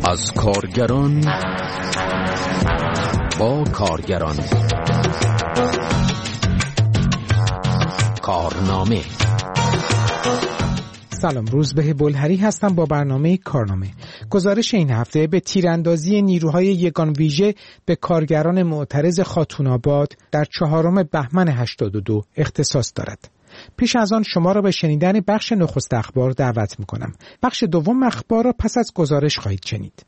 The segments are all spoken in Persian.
از کارگران با کارگران. کارنامه. سلام، روزبه بلهری هستم با برنامه کارنامه. گزارش این هفته به تیراندازی نیروهای یگان ویژه به کارگران معترض خاتون‌آباد در 4 بهمن 82 اختصاص دارد. پیش از آن شما را به شنیدن بخش نخست اخبار دعوت می‌کنم. بخش دوم اخبار را پس از گزارش خواهید شنید.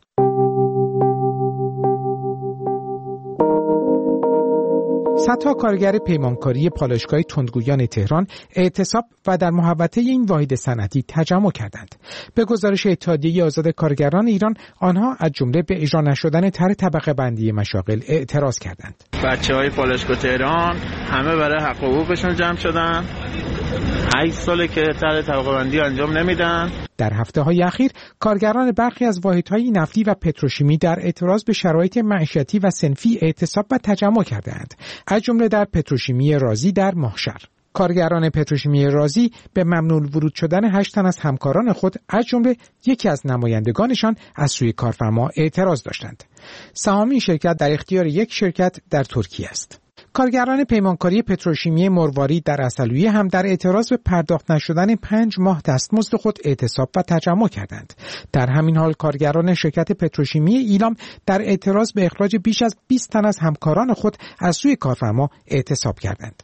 صدها کارگر پیمانکاری پالایشگاه تندگویان تهران اعتصاب و در محوطه این واحد صنعتی تجمع کردند. به گزارش اتحادیه آزاد کارگران ایران، آنها از جمله به اجرا نشدن طرح طبقه بندی مشاغل اعتراض کردند. بچه‌های پالایشگاه تهران همه برای حق و حقوقشون جمع شدن. 8 ساله که طرح طبقه بندی انجام نمیدن. در هفته‌های اخیر کارگران برخی از واحدهای نفتی و پتروشیمی در اعتراض به شرایط معیشتی و صنفی اعتصاب و تجمع کردند، از جمله در پتروشیمی رازی در ماهشهر. کارگران پتروشیمی رازی به ممنوع ورود شدن 8 تن از همکاران خود از جمله یکی از نمایندگانشان از سوی کارفرما اعتراض داشتند. سهام این شرکت در اختیار یک شرکت در ترکیه است. کارگران پیمانکاری پتروشیمی مروارید در عسلویه هم در اعتراض به پرداخت نشدن 5 ماه دستمزد خود اعتصاب و تجمع کردند. در همین حال کارگران شرکت پتروشیمی ایلام در اعتراض به اخراج بیش از 20 تن از همکاران خود از سوی کارفرما اعتصاب کردند.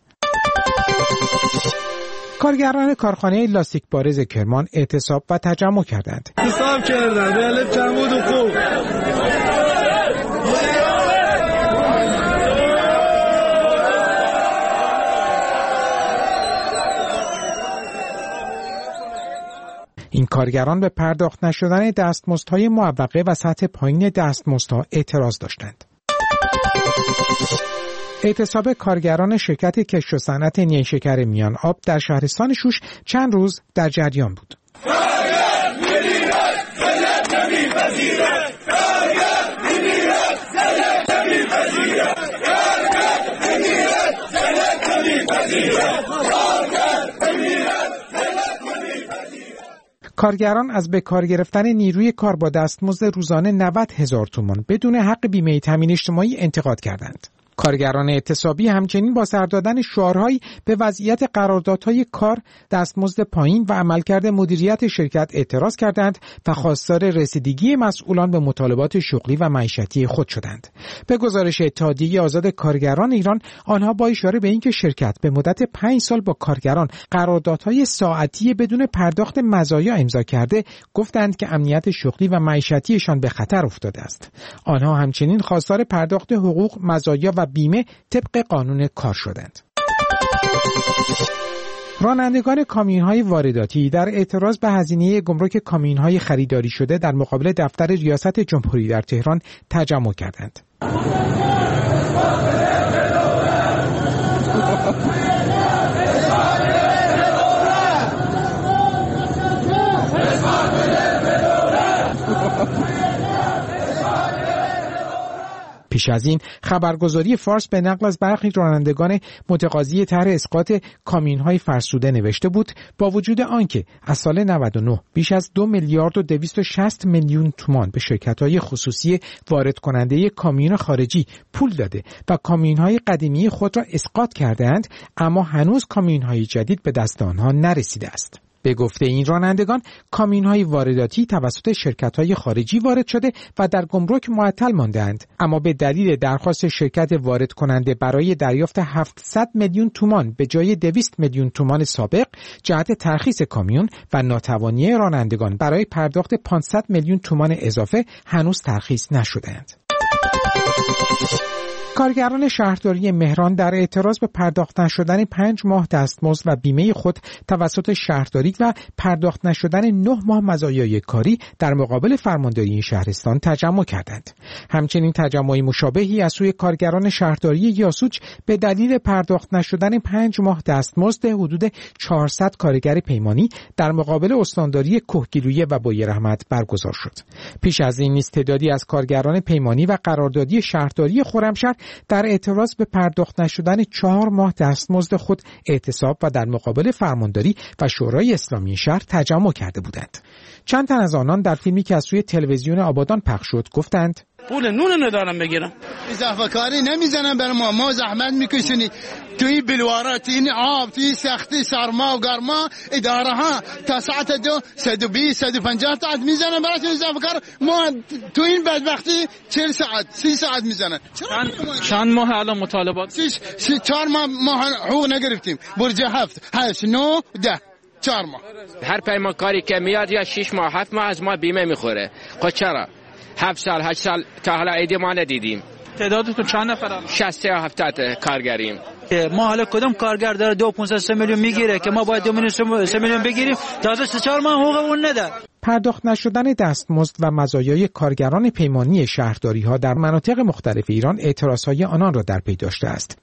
کارگران کارخانه لاستیک بارز کرمان اعتصاب و تجمع کردند. اعتصاب کردند به الف کمبود و خوب. این کارگران به پرداخت نشدن دستمزدهای معوقه و سطح پایین دستمزدها اعتراض داشتند. اعتصاب کارگران شرکت کشت و صنعت نیشکر میان آب در شهرستان شوش چند روز در جریان بود. کارگران از به کار گرفتن نیروی کار با دستمزد روزانه 90,000 تومان بدون حق بیمه تامین اجتماعی انتقاد کردند. کارگران اعتصابی همچنین با سر دادن شعارهایی به وضعیت قراردادهای کار، دستمزد پایین و عملکرد مدیریت شرکت اعتراض کردند و خواستار رسیدگی مسئولان به مطالبات شغلی و معیشتی خود شدند. به گزارش اتحادیه آزاد کارگران ایران، آنها با اشاره به اینکه شرکت به مدت 5 سال با کارگران قراردادهای ساعتی بدون پرداخت مزایا امضا کرده، گفتند که امنیت شغلی و معیشتیشان به خطر افتاده است. آنها همچنین خواستار پرداخت حقوق، مزایا و بیمه طبق قانون کار شدند. رانندگان کامیون‌های وارداتی در اعتراض به هزینه گمرک کامیون‌های خریداری شده در مقابل دفتر ریاست جمهوری در تهران تجمع کردند. پیش از این خبرگزاری فارس به نقل از برخی رانندگان متقاضی طرح اسقاط کامیون‌های فرسوده نوشته بود با وجود آنکه از سال 99 بیش از 2 میلیارد و 260 میلیون تومان به شرکت‌های خصوصی وارد کننده کامیون خارجی پول داده و کامیون‌های قدیمی خود را اسقاط کرده‌اند، اما هنوز کامیون‌های جدید به دست آنها نرسیده است. به گفته این رانندگان، کامیون‌های وارداتی توسط شرکت‌های خارجی وارد شده و در گمرک معطل مانده‌اند، اما به دلیل درخواست شرکت وارد کننده برای دریافت 700 میلیون تومان به جای 200 میلیون تومان سابق جهت ترخیص کامیون و ناتوانی رانندگان برای پرداخت 500 میلیون تومان اضافه هنوز ترخیص نشده‌اند. کارگران شهرداری مهران در اعتراض به پرداخت نشدن 5 ماه دستمزد و بیمه خود توسط شهرداری و پرداخت نشدن 9 ماه مزایای کاری در مقابل فرمانداری شهرستان تجمع کردند. همچنین تجمعی مشابهی از سوی کارگران شهرداری یاسوج به دلیل پرداخت نشدن 5 ماه دستمزد حدود 400 کارگر پیمانی در مقابل استانداری کهگیلویه و بویراحمد برگزار شد. پیش از این نیز تعدادی از کارگران پیمانی و قراردادی شهرداری خرمشهر در اعتراض به پرداخت نشدن 4 ماه دستمزد خود اعتصاب و در مقابل فرمانداری و شورای اسلامی شهر تجمع کرده بودند. چند تن از آنان در فیلمی که از سوی تلویزیون آبادان پخش شد گفتند پول نون ندارم بگیرم. اضافه کاری نمیزنن بر ما زحمت میکشونی توی بلوارات این آب توی سختی سرما و گرما اداره ها تا ساعت 2 120 150 ساعت میزنن برای اضافه کار. ما تو این بدبختی 40 ساعت 30 ساعت میزنن. چند ماه الان مطالبات؟ 4 ماه حقوق نگرفتیم. برج 7 8 9 10 4 ماه. هر پیمانکاری که میاد یا 6 ماه 7 ماه از ما بیمه میخوره. خب چرا 7 سال 8 سال تا حالا عیدی ما ندیدیم؟ تعدادتون چند نفره؟ 60 یا 70 کارگریم. ما حالا کدوم کارگر داره 2.5 میلیون میگیره که ما باید 2 میلیون بگیریم؟ تازه 4 ماه حقوق اون نده. پرداخت نشدن دستمزد و مزایای کارگران پیمانی شهرداری‌ها در مناطق مختلف ایران اعتراضهای آنان را در پی داشته است.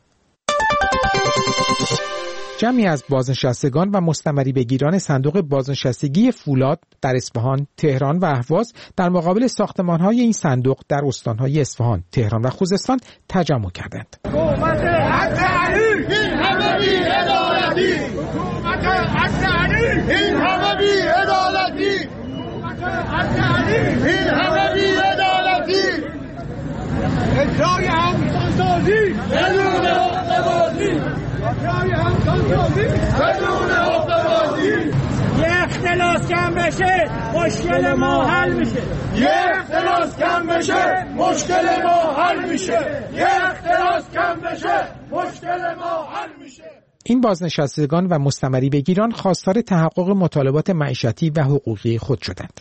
جمعی از بازنشستگان و مستمری بگیران صندوق بازنشستگی فولاد در اصفهان، تهران و اهواز در مقابل ساختمان‌های این صندوق در استان‌های اصفهان، تهران و خوزستان تجمع کردند. حکومت حق علی این همه بی‌عدالتی، حکومت حق علی این همه بی‌عدالتی، حکومت حق علی این همه بی‌عدالتی، ادعای همسانسازی بدون حقه‌بازی، ادعای همسانسازی بدون حقه‌بازی. یه اختلاس کم بشه مشکل ما حل میشه. یه اختلاس کم بشه مشکل ما حل میشه. یه اختلاس کم بشه مشکل ما حل میشه. این بازنشستگان و مستمری بگیران خواستار تحقق مطالبات معیشتی و حقوقی خود شدند.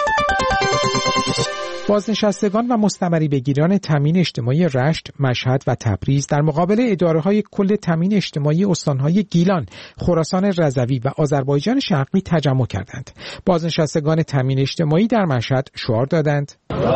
بازنشستگان و مستمری بگیران تامین اجتماعی رشت، مشهد و تبریز در مقابل اداره‌های کل تامین اجتماعی استان‌های گیلان، خراسان رضوی و آذربایجان شرقی تجمع کردند. بازنشستگان تامین اجتماعی در مشهد شعار دادند: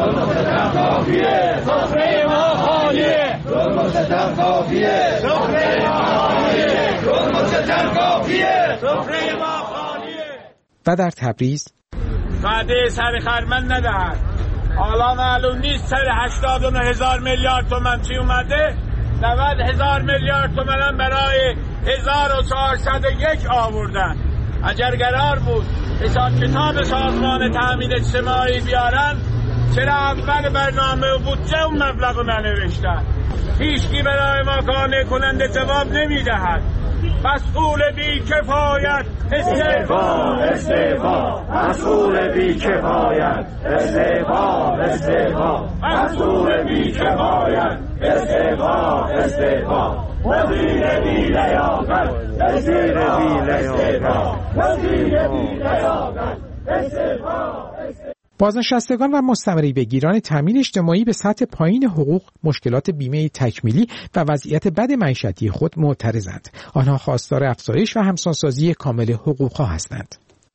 و در تبریز وعده سر خرمن ندهد. حالا معلوم نیست سر 89,000 میلیارد تومان چی اومده. 90,000 میلیارد تومان برای 1401 آوردن. اگر قرار بود حساب کتاب سازمان تامین اجتماعی بیارن، چرا اول برنامه و بودجه اون مبلغ ننوشتن؟ هیچکی برای ما قانع کننده جواب نمیدهد. مسئول بی کفایت استعفا، استعفا، مسئول بی کفایت استعفا، استعفا، مسئول بی کفایت استعفا، استعفا، وزیر بی لیاقت استعفا، استعفا، وزیر بی لیاقت استعفا. بازنشستگان و مستمری بگیران تامین اجتماعی به سطح پایین حقوق، مشکلات بیمه تکمیلی و وضعیت بد معیشتی خود معترضند. آنها خواستار افزایش و همسانسازی کامل حقوقها هستند.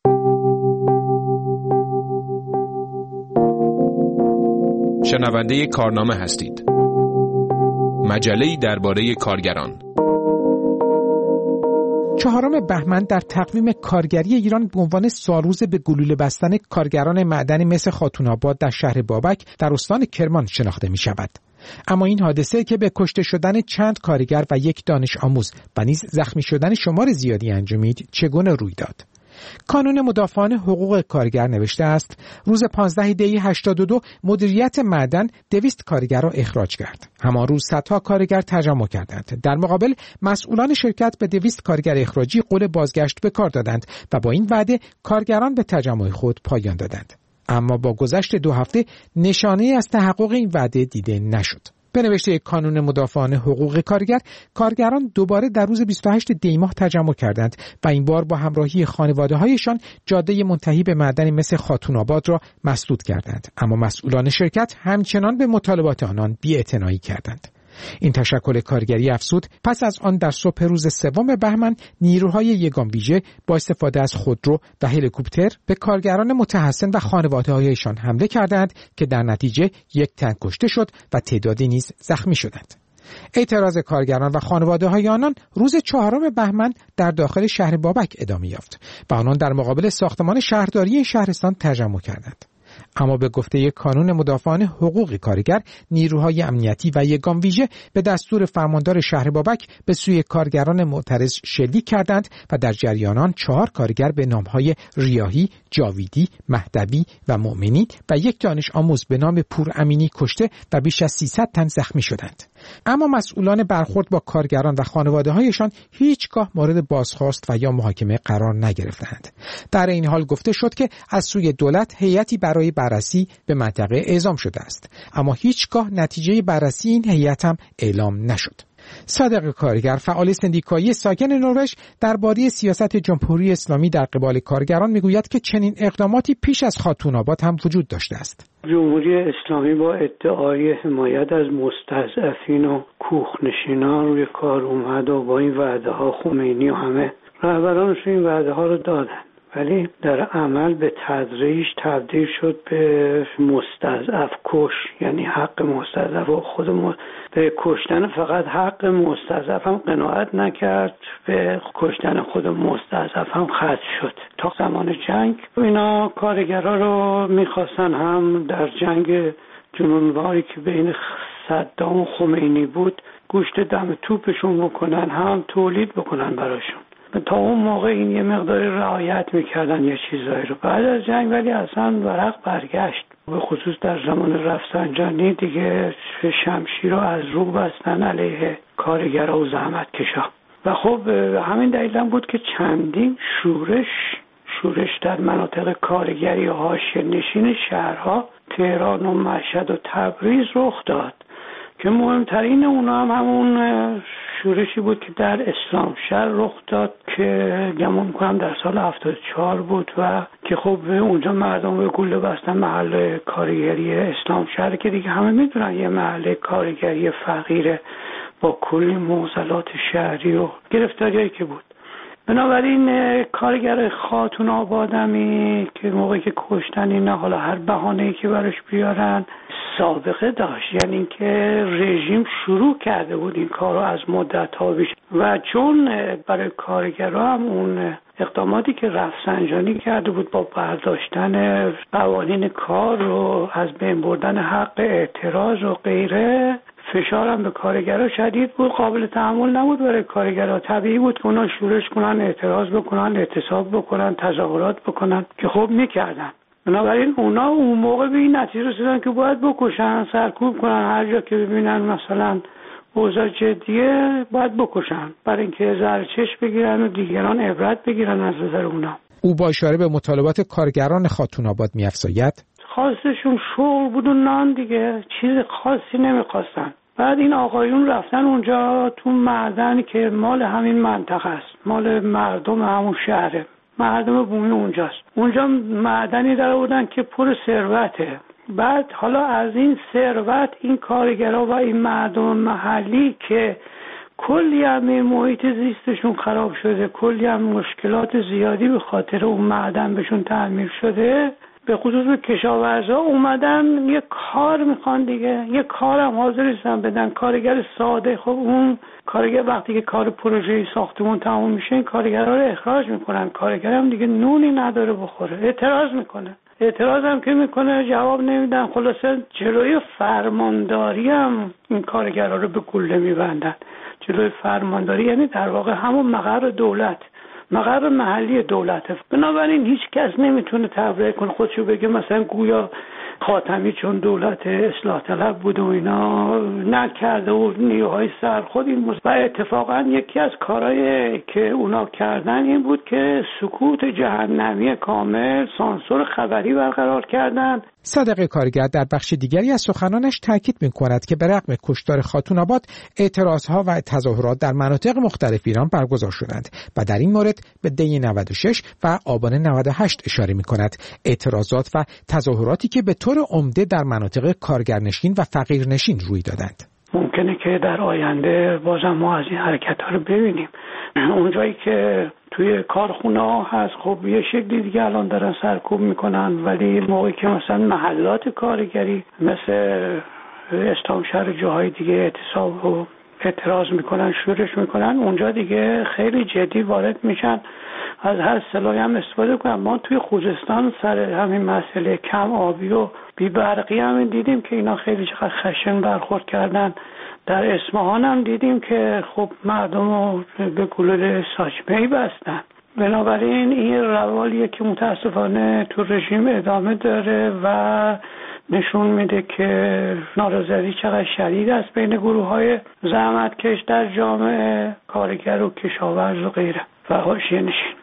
شنونده کارنامه هستید. مجله‌ای درباره کارگران. 4 بهمن در تقویم کارگری ایران به عنوان سالروز به گلوله بستن کارگران معدنی مثل خاتون‌آباد در شهر بابک در استان کرمان شناخته می شود. اما این حادثه که به کشته شدن چند کارگر و یک دانش آموز و نیز زخمی شدن شمار زیادی انجامید چگونه روی داد؟ کانون مدافعان حقوق کارگر نوشته است روز 15 دی 82 مدیریت معدن 200 کارگر را اخراج کرد. همان روز صدها کارگر تجمع کردند. در مقابل مسئولان شرکت به 200 کارگر اخراجی قول بازگشت به کار دادند و با این وعده کارگران به تجمع خود پایان دادند. اما با گذشت 2 هفته نشانه‌ای از تحقق این وعده دیده نشد. به نوشته کانون مدافعان حقوق کارگر، کارگران دوباره در روز 28 دی ماه تجمع کردند و این بار با همراهی خانواده‌هایشان جاده منتهی به معدنی مثل خاتون‌آباد را مسدود کردند. اما مسئولان شرکت همچنان به مطالبات آنان بی‌اعتنایی کردند. این تشکل کارگری افزود پس از آن در صبح روز 3 بهمن نیروهای یگان ویژه با استفاده از خودرو و هلیکوپتر به کارگران متحسن و خانواده‌هایشان حمله کردند که در نتیجه 1 تن کشته شد و تعدادی نیز زخمی شدند. اعتراض کارگران و خانواده‌های آنان روز 4 بهمن در داخل شهر بابک ادامه یافت و آنان در مقابل ساختمان شهرداری شهرستان تجمع کردند. اما به گفته یک کانون مدافعان حقوق کارگر، نیروهای امنیتی و یگان ویژه به دستور فرماندار شهر بابک به سوی کارگران معترض شلیک کردند و در جریان آن 4 کارگر به نامهای ریاحی، جاویدی، مهدوی و مؤمنی و یک دانش آموز به نام پور امینی کشته و بیش از 300 تن زخمی شدند. اما مسئولان برخورد با کارگران و خانواده‌هایشان هیچگاه مورد بازخواست و یا محاکمه قرار نگرفتند. در این حال گفته شد که از سوی دولت هیئتی برای بررسی به منطقه اعزام شده است، اما هیچگاه نتیجه بررسی این هیئت هم اعلام نشد. صادق کارگر، فعال سندیکایی ساکن نروژ، درباره سیاست جمهوری اسلامی در قبال کارگران میگوید که چنین اقداماتی پیش از خاتون آباد هم وجود داشته است. جمهوری اسلامی با ادعای حمایت از مستضعفین و کوخنشینان روی کار اومد و با این وعده ها خمینی و همه رهبرانش این وعده ها رو دادن، ولی در عمل به تدریج تبدیل شد به مستضعف کش، یعنی حق مستضعف و خود به کشتن فقط حق مستضعف هم قناعت نکرد، به کشتن خود مستضعف هم ختم شد. تا زمان جنگ اینا کارگرها رو میخواستن هم در جنگ جنونواری که بین صدام و خمینی بود گوشت دم توپشون بکنن، هم تولید بکنن براشون. تا اون موقع این یه مقداری رعایت میکردن یه چیزایی رو. بعد از جنگ ولی اصلا ورق برگشت، به خصوص در زمان رفسنجانی دیگه شمشیر رو از رو بستن علیه کارگرها و زحمتکشا. و خب همین دلیل هم بود که چندین شورش در مناطق کارگری و حاشیه نشین شهرها تهران و مشهد و تبریز رخ داد که مهمترین اونا هم همون شورشی بود که در اسلام شهر رخ داد که گمان می‌کنم در سال 74 بود و که خب اونجا مردم به گوله بستن محل کارگری اسلام شهر که دیگه همه میدونن یه محل کارگری فقیره با کلی معضلات شهری و گرفتاریایی که بود. بنابراین کارگر خاتون آبادمی که موقعی که کشتن اینا، حالا هر بهانه‌ای که براش بیارن، سابقه داشت، یعنی اینکه رژیم شروع کرده بود این کارو از مدت‌ها پیش و چون برای کارگرها هم اون اقداماتی که رفسنجانی کرده بود با برداشتن قوانین کار و از بین بردن حق اعتراض و غیره، فشارم به کارگرها شدید بود، قابل تحمل نبود برای کارگرها. طبیعی بود که اونا شورش کنن، اعتراض بکنن، اعتصاب بکنن، تظاهرات بکنن که خب میکردن. بنابراین اونا اون موقع به این نتیجه رسیدن که باید بکشن، سرکوب کنن، هر جا که ببینن مثلا اوضاع جدیه باید بکشن، برای اینکه زرچش بگیرن و دیگران عبرت بگیرن از نظر اونا. او با اشاره به مطالبات کارگران خاتون آباد می‌افزاید خواستشون شغل بود و نان دیگه، چیز خاصی نمیخواستن. بعد این آقایون رفتن اونجا تو معدنی که مال همین منطقه است، مال مردم همون شهره، مردم بومی اونجاست. اونجا معدنی در آوردن که پر ثروته. بعد حالا از این ثروت این کارگرها و این مردم محلی که کلی هم محیط زیستشون خراب شده، کلی هم مشکلات زیادی به خاطر اون معدن بهشون تعمیر شده، به خصوص به کشاورزا اومدن یه کار میخوان دیگه، یه کارم حاضر نیستن بدن. کارگر ساده، خب اون کارگر وقتی که کار پروژه ساختمون تموم میشه این کارگرها رو اخراج میکنن، کارگرم دیگه نونی نداره بخوره، اعتراض میکنه. اعتراض هم که میکنه جواب نمیدن، خلاصه جلوی فرمانداری هم این کارگرها رو به گوله میبندن. جلوی فرمانداری یعنی در واقع همون مقر دولت، مقر محلی دولته. بنابراین هیچ کس نمیتونه تبرئه کنه خودشو بگه مثلا گویا خاتمی چون دولت اصلاح طلب بود و اینا نکرده و نیروهای سرخود این و اتفاقا یکی از کارهای که اونا کردن این بود که سکوت جهنمی کامل، سانسور خبری برقرار کردن. صادق کارگر در بخش دیگری از سخنانش تاکید می‌کند که به رغم کشتار خاتون آباد اعتراضها و تظاهرات در مناطق مختلف ایران برگزار شدند و در این مورد به دی 96 و آبان 98 اشاره می‌کند. اعتراضات و تظاهراتی که به طور عمده در مناطق کارگرنشین و فقیرنشین روی دادند. ممکنه که در آینده بازم ما از این حرکت‌ها رو ببینیم. اونجایی که توی کارخونه ها هست خب یه شکلی دیگه الان دارن سرکوب میکنن، ولی موقعی که مثلا محلات کارگری مثل استانشهر جاهای دیگه اعتصاب و اعتراض میکنن، شورش میکنن، اونجا دیگه خیلی جدی وارد میشن، از هر سلاحی هم استفاده کنن. ما توی خوزستان سر همین مسئله کم آبی و بی‌برقی هم دیدیم که اینا خیلی چقدر خشن برخورد کردن. در اصفهان هم دیدیم که خب مردم رو به گلوله ساچمه‌ای بستن. بنابراین این روالیه که متاسفانه تو رژیم ادامه داره و نشون میده که نارضایتی چقدر شدید است بین گروه‌های زحمتکش در جامعه، کارگر و کشاورز و غیره و حاشیه‌نشین.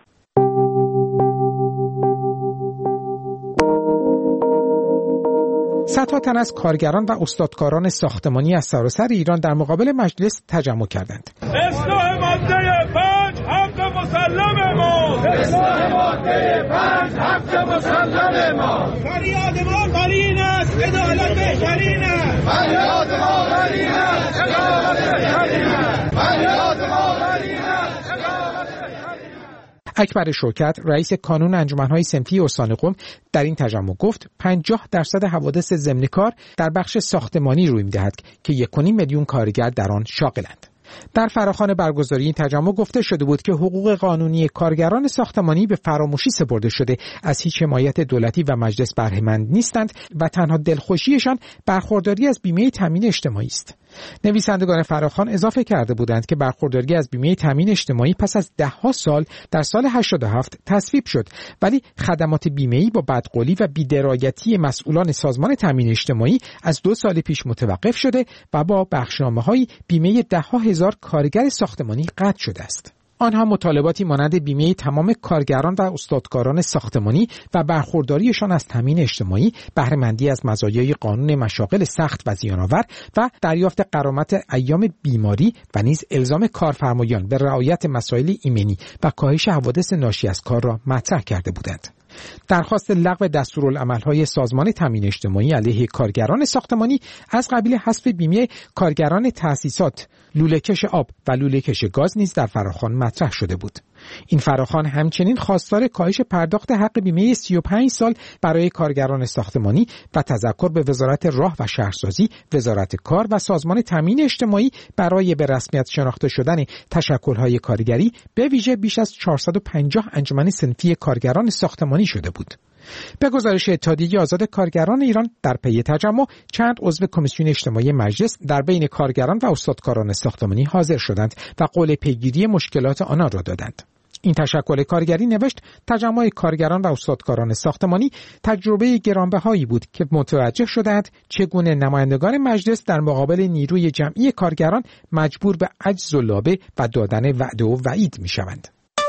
صدها تن از کارگران و استادکاران ساختمانی از سراسر ایران در مقابل مجلس تجمع کردند. اصلاح ماده 5 حق مسلم ما، اصلاح ماده 5 حق مسلم ما، فریاد ما قرین است عدالت بهترین است، فریاد ما قرین است عدالت بهترین است، فریاد ما قرین است عدالت بهترین است. اکبر شوکت رئیس کانون انجمن‌های صنفی استان قم در این تجمع گفت 50% حوادث ضمن کار در بخش ساختمانی روی می‌دهد که 1.5 میلیون کارگر در آن شاغلند. در فراخوان برگزاری این تجمع گفته شده بود که حقوق قانونی کارگران ساختمانی به فراموشی سپرده شده، از هیچ حمایت دولتی و مجلس بهره‌مند نیستند و تنها دلخوشیشان برخورداری از بیمه تامین اجتماعی است. نویسندگان فراخوان اضافه کرده بودند که برخورداری از بیمه تامین اجتماعی پس از ده‌ها سال در سال 87 تصویب شد، ولی خدمات بیمه‌ای با بدقولی و بی‌درایتی مسئولان سازمان تامین اجتماعی از 2 سال پیش متوقف شده و با بخشنامه‌های بیمه ده‌ها هزار کارگر ساختمانی قطع شده است. آنها مطالباتی مانند بیمه تمام کارگران و استادکاران ساختمانی و برخورداریشان از تامین اجتماعی، بهره‌مندی از مزایای قانون مشاغل سخت و زیان‌آور و دریافت غرامت ایام بیماری و نیز الزام کارفرمایان به رعایت مسائل ایمنی و کاهش حوادث ناشی از کار را مطرح کرده بودند. درخواست لغو دستورالعمل‌های سازمان تامین اجتماعی علیه کارگران ساختمانی از قبیل حذف بیمه کارگران تأسیسات، لوله‌کش آب و لوله‌کش گاز نیز در فراخوان مطرح شده بود. این فراخوان همچنین خواستار کاهش پرداخت حق بیمه 35 سال برای کارگران ساختمانی و تذکر به وزارت راه و شهرسازی، وزارت کار و سازمان تامین اجتماعی برای به رسمیت شناخته شدن تشکل‌های کارگری به ویژه بیش از 450 انجمن صنفی کارگران ساختمانی شده بود. به گزارش اتحادیه آزاد کارگران ایران در پی تجمع چند عضو کمیسیون اجتماعی مجلس در بین کارگران و استادکاران ساختمانی حاضر شدند و قول پیگیری مشکلات آنها را دادند. این تشکل کارگری نوشت تجمع کارگران و استادکاران ساختمانی تجربه گرانبهایی بود که متوجه شدند چگونه نمایندگان مجلس در مقابل نیروی جمعی کارگران مجبور به عجز و لابه و دادن وعده و وعید می‌شوند.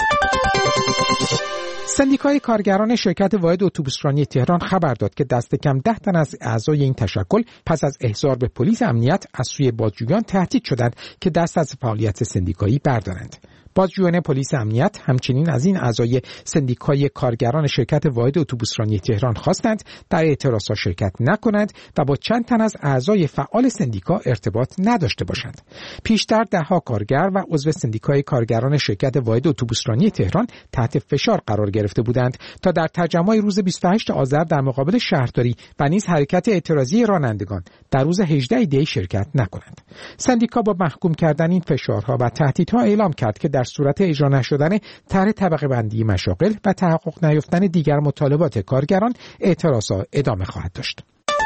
سندیکای کارگران شرکت واحد اتوبوسرانی تهران خبر داد که دست کم 10 تن از اعضای این تشکل پس از احضار به پلیس امنیت از سوی بازجویان تهدید شدند که دست از فعالیت سندیکایی بردارند. بازجویان پلیس امنیت همچنین از این اعضای سندیکای کارگران شرکت واحد اتوبوسرانی تهران خواستند در اعتراضات شرکت نکنند و با چند تن از اعضای فعال سندیکا ارتباط نداشته باشند. پیشتر ده‌ها کارگر و عضو سندیکای کارگران شرکت واحد اتوبوسرانی تهران تحت فشار قرار گرفته بودند تا در تجمع روز 28 آذر در مقابل شهرداری و نیز حرکت اعتراضی رانندگان در روز 18 دی شرکت نکنند. سندیکا با محکوم کردن این فشارها و تهدیدها اعلام کرد که در صورت اجرا نشدن طرح طبقه بندی مشاغل و تحقق نیافتن دیگر مطالبات کارگران اعتراضات ادامه خواهد داشت.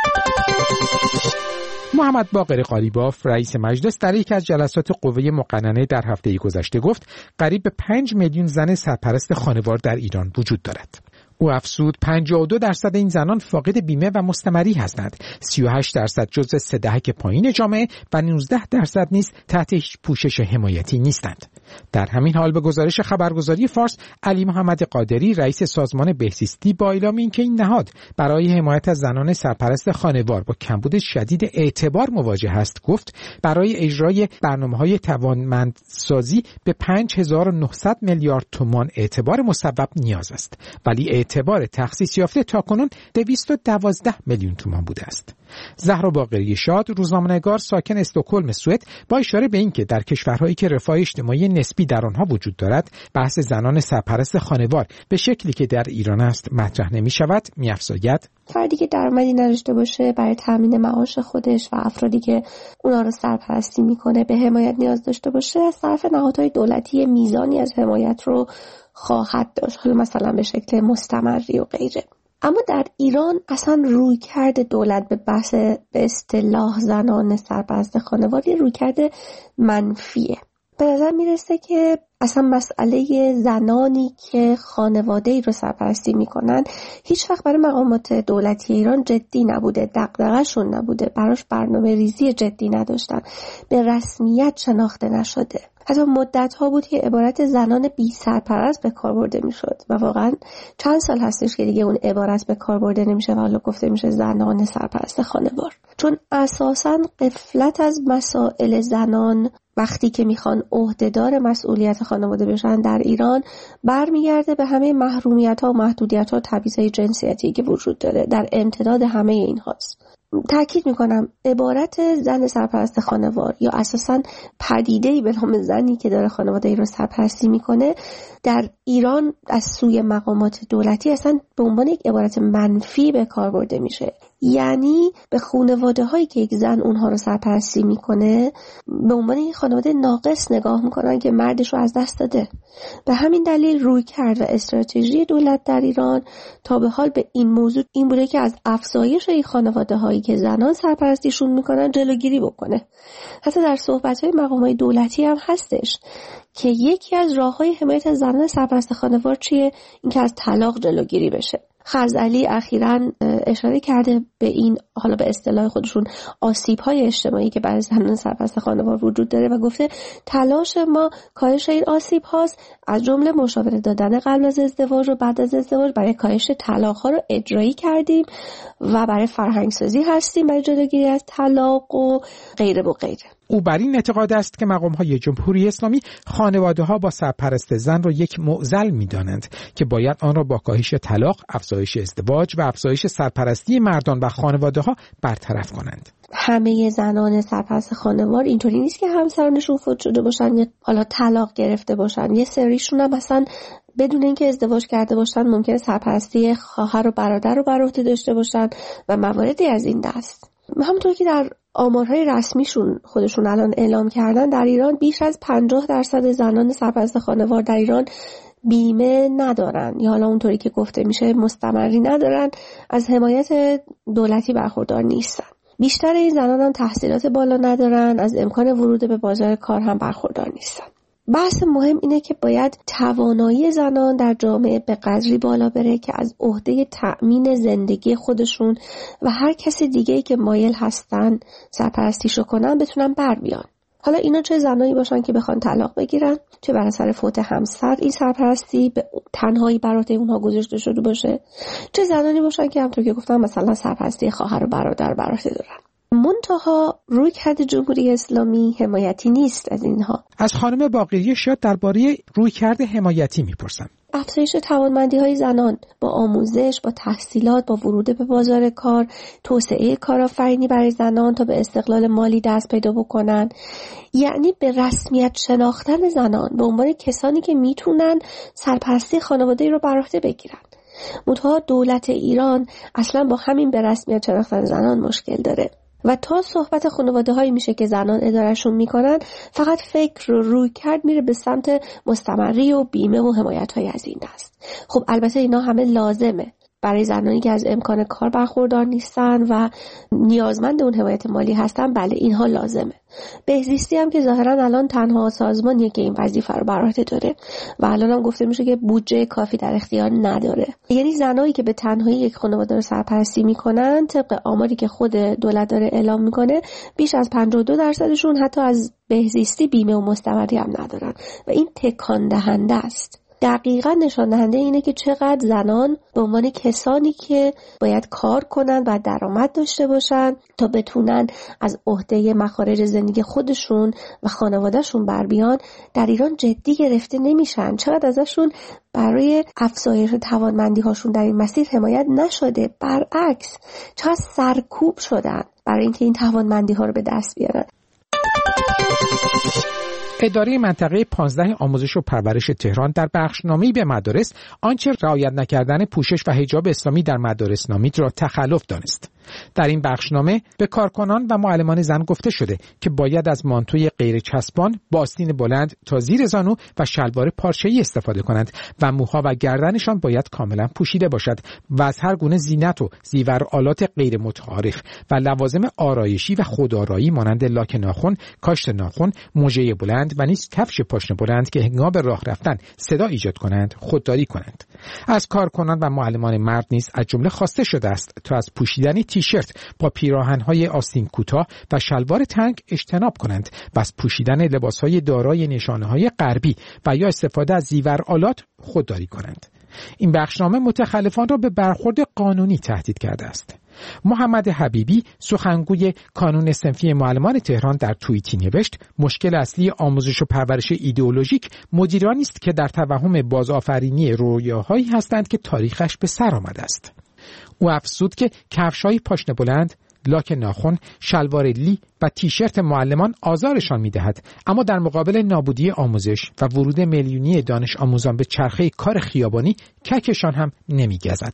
محمد باقر قالیباف رئیس مجلس در یکی از جلسات قوه مقننه در هفته گذشته گفت قریب به 5 میلیون زن سرپرست خانوار در ایران وجود دارد. او افزود 52% این زنان فاقد بیمه و مستمری هستند، 38% جزء 3 دهک پایین جامعه و 19% نیز تحت هیچ پوشش حمایتی نیستند. در همین حال به گزارش خبرگزاری فارس، علی محمد قادری رئیس سازمان بهزیستی با اعلام اینکه این نهاد برای حمایت از زنان سرپرست خانوار با کمبود شدید اعتبار مواجه است، گفت برای اجرای برنامه‌های توانمندسازی به 5900 میلیارد تومان اعتبار مسبب نیاز است، ولی اعتبار تخصیص یافته تاکنون 212 میلیون تومان بوده است. زهرا باقری شاد، روزنامه‌نگار ساکن استکهلم سوئد، با اشاره به اینکه در کشورهایی که رفاه اجتماعی نسبی در آنها وجود دارد، بحث زنان سرپرست خانوار به شکلی که در ایران است مطرح نمی‌شود. می‌افزاید فردی که درآمدی نداشته باشه برای تامین معاش خودش و افرادی که اونا رو سرپرستی میکنه به حمایت نیاز داشته باشه، از طرف نهادهای دولتی میزانی از حمایت رو خواهد داشت، حالا مثلا به شکل مستمری و غیره. اما در ایران اصلا رویکرد دولت به بحث به اصطلاح زنان سرپرست خانوار رویکرد منفیه. به نظر میرسه که اصلا مسئله زنانی که خانواده‌ای رو سرپرستی میکنن هیچ وقت برای مقامات دولتی ایران جدی نبوده، دغدغه‌شون نبوده، براش برنامه ریزی جدی نداشتن، به رسمیت شناخته نشده. حتی مدت‌ها بود که عبارت زنان بی سرپرست به کار برده میشد و واقعا چند سال هستش که دیگه اون عبارت به کار برده نمیشه و حالا گفته میشه زنان سرپرست خانوار، چون اساساً غفلت از مسائل زنان وقتی که میخوان عهدهدار مسئولیت خانواده بشن در ایران برمیگرده به همه محرومیت‌ها و محدودیت‌ها و تبعیض‌های جنسیتی که وجود داره. در امتداد همه اینهاست. تأکید میکنم عبارت زن سرپرست خانوار یا اساساً پدیده‌ای به نام زنی که داره خانواده ای رو سرپرستی میکنه در ایران از سوی مقامات دولتی اصلا به عنوان یک عبارت منفی به کار برده میشه. یعنی به خانواده هایی که یک زن اونها رو سرپرستی میکنه به عنوان یک خانواده ناقص نگاه میکنن که مردش رو از دست داده. به همین دلیل روی کرد و استراتژی دولت در ایران تا به حال به این موضوع این بوده که از افزایش این خانواده هایی که زنان سرپرستیشون میکنن جلوگیری بکنه. حتی در صحبت های مقامات دولتی هم هستش که یکی از راههای حمایت از زنان سرپرست خانوار چیه؟ اینکه از طلاق جلوگیری بشه. خزعلی اخیراً اشاره کرده به این، حالا به اصطلاح خودشون، آسیب‌های اجتماعی که برای زنان سرپرست خانوار وجود داره و گفته تلاش ما کاهش این آسیب‌هاست، از جمله مشاوره دادن قبل از ازدواج و بعد از ازدواج برای کاهش طلاق‌ها رو اجرایی کردیم و برای فرهنگ‌سازی هستیم برای جلوگیری از طلاق و غیره و غیره. او بر این اعتقاد است که مقام‌های جمهوری اسلامی خانواده‌ها با سرپرست زن را یک معضل می‌دانند که باید آن را با کاهش طلاق، افزایش ازدواج و افزایش سرپرستی مردان و خانواده‌ها برطرف کنند. همه زنان سرپرست خانوار اینطوری نیست که همسرانشون فوت شده باشن یا حالا طلاق گرفته باشن. یه سریشون هم مثلا بدون اینکه ازدواج کرده باشن ممکنه سرپرستی خواهر و برادر رو بر عهده داشته باشن و مواردی از این دست. همونطور که در آمارهای رسمیشون خودشون الان اعلام کردن در ایران بیش از 50% زنان سرپرست خانوار در ایران بیمه ندارن یا حالا اونطوری که گفته میشه مستمری ندارن، از حمایت دولتی برخوردار نیستن. بیشتر این زنان هم تحصیلات بالا ندارن، از امکان ورود به بازار کار هم برخوردار نیستن. بحث مهم اینه که باید توانایی زنان در جامعه به قدری بالا بره که از عهده تأمین زندگی خودشون و هر کس دیگه‌ای که مایل هستن سرپرستیشو کنن بتونن بر بیان. حالا اینا چه زنایی باشن که بخوان طلاق بگیرن، چه بر اثر فوت همسر این سرپرستی به تنهایی بر عهده اونها گذاشته شده باشه، چه زنانی باشن که همونطور که گفتم مثلا سرپرستی خواهر و برادر بر عهده دارن. منتها رویکرد جمهوری اسلامی حمایتی نیست از اینها. از خانم باقری شاد درباره رویکرد حمایتی میپرسم. افزایش توانمندی‌های زنان با آموزش، با تحصیلات، با ورود به بازار کار، توسعه کارآفرینی برای زنان تا به استقلال مالی دست پیدا بکنن، یعنی به رسمیت شناختن زنان به عنوان کسانی که میتونن سرپرستی خانواده‌ای رو بر عهده بگیرن. منتها دولت ایران اصلا با همین به رسمیت شناختن زنان مشکل داره و تا صحبت خانواده هایی میشه که زنان ادارهشون میکنن فقط فکر و روی کرد میره به سمت مستمری و بیمه و حمایت های از این دست. خب البته اینا همه لازمه برای زنانی که از امکان کار برخوردار نیستن و نیازمند اون حمایت مالی هستن. بله اینها لازمه. بهزیستی هم که ظاهرا الان تنها سازمانیه که این وظیفه رو بر عهده داره و الان هم گفته میشه که بودجه کافی در اختیار نداره. یعنی زنایی که به تنهایی یک خانواده رو سرپرستی میکنن طبق آماری که خود دولت داره اعلام میکنه بیش از 52% حتی از بهزیستی بیمه و مستمری هم ندارن و این تکان دهنده است. دقیقاً نشان دهنده اینه که چقدر زنان به عنوان کسانی که باید کار کنن و درآمد داشته باشن تا بتونن از عهده مخارج زندگی خودشون و خانوادهشون بر بیان در ایران جدی گرفته نمیشن. چقدر ازشون برای افزایش توانمندی هاشون در این مسیر حمایت نشده، برعکس چقدر سرکوب شدن برای اینکه این توانمندی ها رو به دست بیارن. اداره منطقه 15 آموزش و پرورش تهران در بخشنامه‌ای به مدارس آنچه رعایت نکردن پوشش و حجاب اسلامی در مدارس نامید را تخلف دانست. در این بخشنامه به کارکنان و معلمان زن گفته شده که باید از مانتوی غیر چسبان با آستین بلند تا زیر زانو و شلوار پارچه‌ای استفاده کنند و موها و گردنشان باید کاملا پوشیده باشد و از هر گونه زینت و زیورآلات غیر متعارف و لوازم آرایشی و خودآرایی مانند لاک ناخن، کاشت ناخن، مژه بلند و نیز کفش پاشنه بلند که هنگام راه رفتن صدا ایجاد کنند خودداری کنند. از کارکنان و معلمان مرد نیز از جمله خواسته شده است تا از پوشیدن تیشرت با پیراهن‌های آستین کوتاه و شلوار تنگ اجتناب کنند و از پوشیدن لباس‌های دارای نشانه‌های غربی و یا استفاده از زیورآلات خودداری کنند. این بخشنامه متخلفان را به برخورد قانونی تهدید کرده است. محمد حبیبی سخنگوی کانون صنفی معلمان تهران در توییتی نوشت مشکل اصلی آموزش و پرورش ایدئولوژیک مدیرانی است که در توهم بازآفرینی رویاهایی هستند که تاریخش به سر آمده است. او افزود که کفش‌های پاشنه بلند، لاک ناخن، شلوار لی و تیشرت معلمان آزارشان می‌دهد، اما در مقابل نابودی آموزش و ورود میلیونی دانش آموزان به چرخه کار خیابانی ککشان هم نمی‌گزد.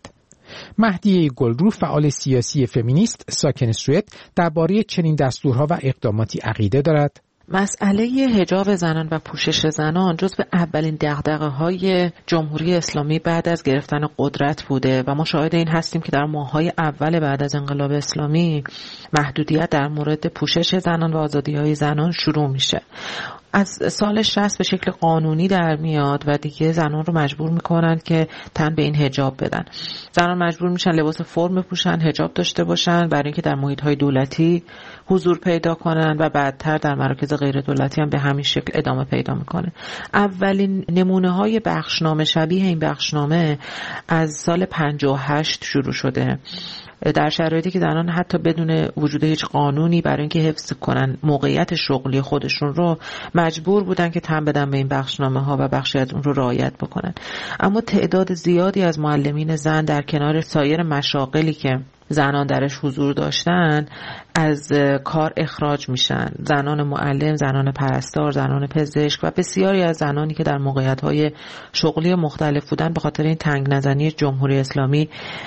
مهدیه گلرو فعال سیاسی فمینیست ساکن سوئد درباره چنین دستورها و اقداماتی عقیده دارد. مسئله حجاب زنان و پوشش زنان جزو اولین دغدغه‌های جمهوری اسلامی بعد از گرفتن قدرت بوده و ما شاهد این هستیم که در ماه‌های اول بعد از انقلاب اسلامی محدودیت در مورد پوشش زنان و آزادی‌های زنان شروع میشه. از سال 60 به شکل قانونی در میاد و دیگه زنان رو مجبور میکنن که تن به این حجاب بدن. زنان مجبور میشن لباس فرم بپوشن، حجاب داشته باشن برای اینکه در محیط‌های دولتی حضور پیدا کنن و بعدتر در مراکز غیر دولتی هم به همین شکل ادامه پیدا میکنه. اولین نمونه‌های بخشنامه شبیه این بخشنامه از سال 58 شروع شده. در شرایطی که زنان حتی بدون وجود هیچ قانونی برای اینکه حفظ کنن موقعیت شغلی خودشون رو مجبور بودن که تن بدن به این بخشنامه‌ها و بخشی از اون رو رعایت بکنن. اما تعداد زیادی از معلمین زن در کنار سایر مشاغلی که زنان درش حضور داشتن از کار اخراج میشن. زنان معلم، زنان پرستار، زنان پزشک و بسیاری از زنانی که در موقعیت‌های شغلی مختلف بودن به خاطر این تنگ نزنی جمهوری اسلامی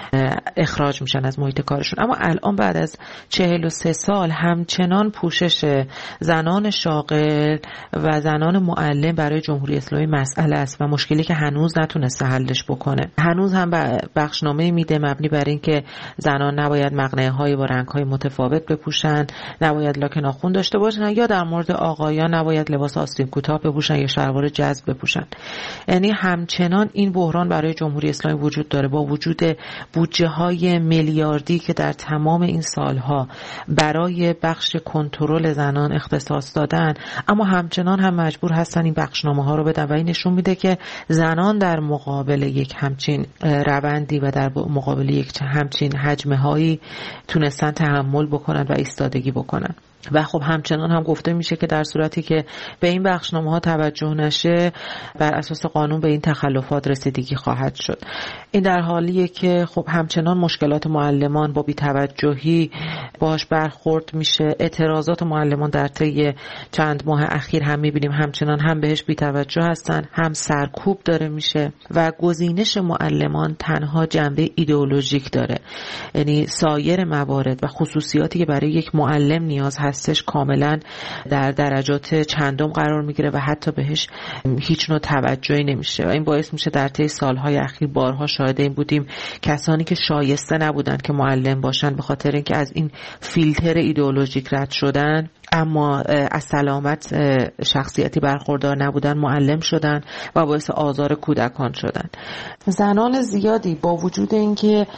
اخراج میشن از محیط کارشون. اما الان بعد از 43 سال همچنان پوشش زنان شاغل و زنان معلم برای جمهوری اسلامی مسئله است و مشکلی که هنوز نتونسته حلش بکنه. هنوز هم بخشنامه میده مبنی بر اینکه زنان نباید مقنعه‌های با رنگ‌های متفاوت بپوشن، نباید لاک ناخن داشته باشن، یا در مورد آقایان نباید لباس آستین کوتاه بپوشن یا شلوار جذب بپوشن. یعنی همچنان این بحران برای جمهوری اسلامی وجود داره با وجود بودجه‌های میلیاردی که در تمام این سالها برای بخش کنترل زنان اختصاص دادن، اما همچنان هم مجبور هستن این بخشنامه‌ها رو بدن و این نشون میده که زنان در مقابل یک همچین روندی و در مقابل یک همچین حجمهایی تونستن تحمل بکنن و ایستادگی بکنن. و خب همچنان هم گفته میشه که در صورتی که به این بخشنامه‌ها توجه نشه بر اساس قانون به این تخلفات رسیدگی خواهد شد. این در حالیه که خب همچنان مشکلات معلمان با بی‌توجهی باش برخورد میشه. اعتراضات معلمان در طی چند ماه اخیر هم میبینیم همچنان هم بهش بی‌توجه هستن، هم سرکوب داره میشه و گزینش معلمان تنها جنبه ایدئولوژیک داره. یعنی سایر موارد و خصوصیاتی که برای یک معلم نیاز هستش کاملا در درجات چندم قرار میگیره و حتی بهش هیچ نوع توجهی نمیشه و این باعث میشه در طی سالهای اخیر بارها شاهد این بودیم کسانی که شایسته نبودن که معلم باشن به خاطر اینکه از این فیلتر ایدئولوژیک رد شدن اما از سلامت شخصیتی برخوردار نبودن معلم شدن و باعث آزار کودکان شدن. زنان زیادی با وجود اینکه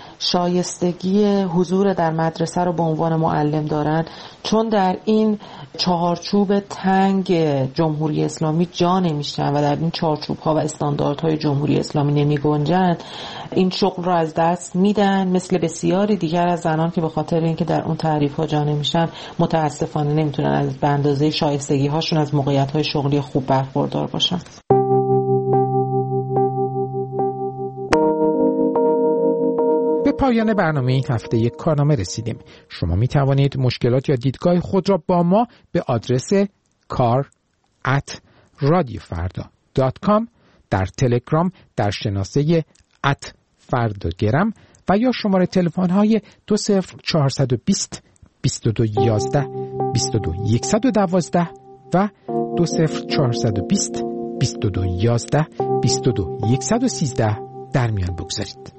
شایستگی حضور در مدرسه رو به عنوان معلم دارن، چون در این چارچوب تنگ جمهوری اسلامی جا نمیشن و در این چارچوب ها و استانداردهای جمهوری اسلامی نمی گنجن، این شغل رو از دست میدن، مثل بسیاری دیگر از زنان که به خاطر اینکه در اون تعریف ها جا نمیشن متاسفانه نمیتونن از به اندازه شایستگی هاشون از موقعیت های شغلی خوب برخوردار باشن. به پایان برنامه این هفته یک کارنامه رسیدیم. شما می توانید مشکلات یا دیدگاه خود را با ما به آدرس kar@ radiofrda.com، در تلگرام در شناسه @فرداگرم و یا شماره تلفن های 20420 2211 22112 و 20420 2211 22113 در میان بگذارید.